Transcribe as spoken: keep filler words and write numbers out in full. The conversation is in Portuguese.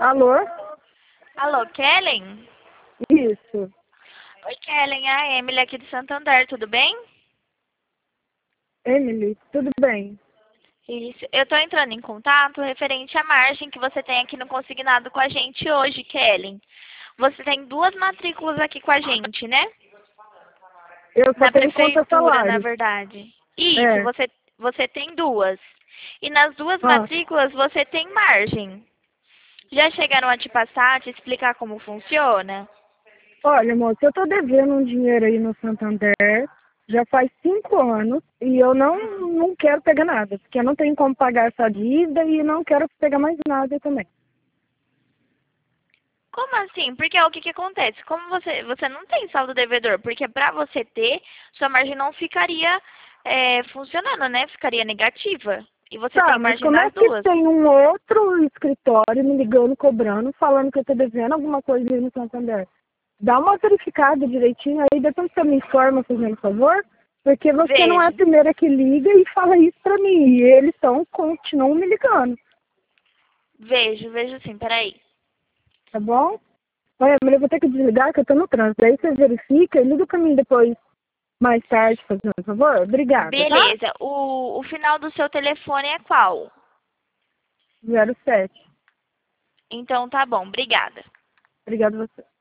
Alô? Alô, Kellen? Isso. Oi, Kellen, é a Emily aqui de Santander, tudo bem? Emily, tudo bem? Isso. Eu tô entrando em contato referente à margem que você tem aqui no consignado com a gente hoje, Kellen. Você tem duas matrículas aqui com a gente, né? Eu só Na tenho conta prefeitura, na salário. verdade. Isso, É. você, você tem duas. E nas duas Ah, matrículas você tem margem. Já chegaram a te passar, te explicar como funciona? olha, moça, eu tô devendo um dinheiro aí no Santander. Já faz cinco anos e eu não, não quero pegar nada, porque eu não tenho como pagar essa dívida e não quero pegar mais nada também. Como assim? Porque o que que acontece? Como você, você não tem saldo devedor, porque para você ter, sua margem não ficaria é, funcionando, né? Ficaria negativa. E você Tá, tem mas margem como é nas que duas. tem um outro escritório me ligando, cobrando, falando que eu tô devendo alguma coisa aí no Santander? Dá uma verificada direitinho aí, depois você me informa, fazendo favor, porque você não é a Veja, primeira que liga e fala isso pra mim, e eles tão, continuam me ligando, vejo, vejo sim, peraí. tá bom? Olha, mas eu vou ter que desligar que eu tô no trânsito, aí você verifica e liga pra mim depois, mais tarde, fazendo favor? Obrigada, tá? Beleza, o, o final do seu telefone é qual? Zero sete. Então tá bom, obrigada. Obrigada a você.